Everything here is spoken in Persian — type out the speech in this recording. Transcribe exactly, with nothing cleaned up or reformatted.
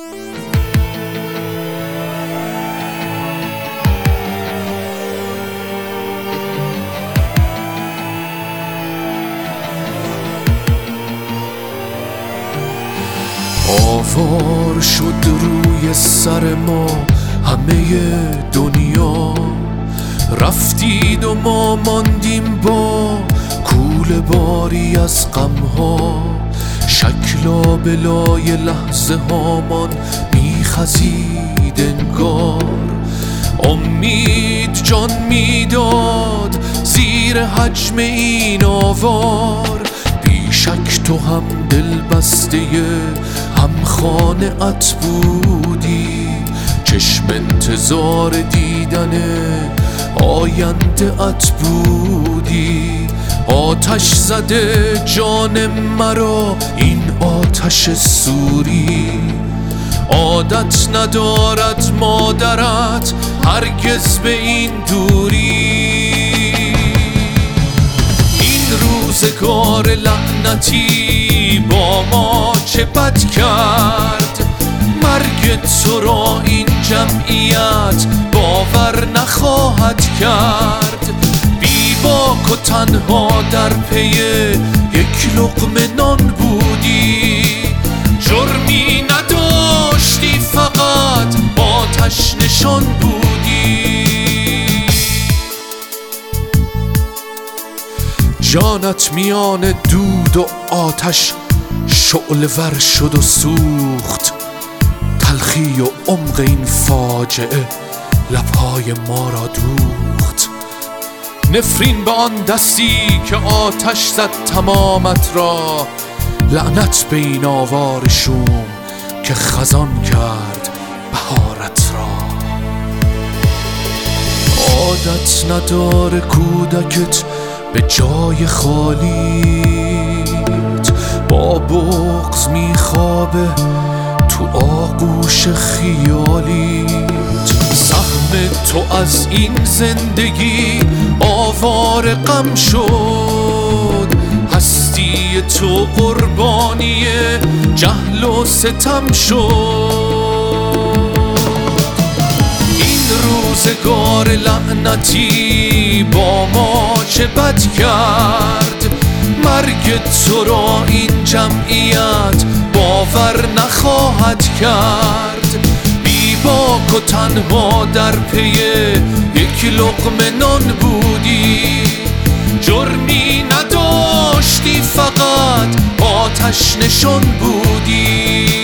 آوار شد روی سر ما همه دنیا، رفتید و ما ماندیم با کوله باری از غمها. شکلا بلای لحظه هامان میخزید انگار، امید جان میداد زیر حجم این آوار. بیشک تو هم دل بسته هم خانه ات بودی، چشم انتظار دیدن آینده ات بودی. آتش زده جان مرا این آتش سوری، عادت ندارد مادرت هرگز به این دوری. این روزگار لعنتی با ما چه بد کرد، مرگ تو را این جمعیت باور نخواهد کرد. بی باک و تنها در پی یک لقمه نان بودی، جرمی نداشتی فقط آتش نشان بودی. جانت میان دود و آتش شعله ور شد و سوخت، تلخی و عمق این فاجعه لبهای ما را دوخت. نفرین به آن دستی که آتش زد تمامت را، لعنت به این آوار شوم که خزان کرد بهارت را. عادت نداره کودکت به جای خالیت، با بغض میخوابه تو آغوش خیالیت. سهم تو از این زندگی آوار غم شد، هستی تو قربانی جهل و ستم شد. این روزگار لعنتی با ما چه بد کرد، مرگ تو را این جمعیت باور نخواهد کرد. بی باک و تنها در پی یک لقمه نان بودی، جرمی نداشتی فقط آتش نشان بودی.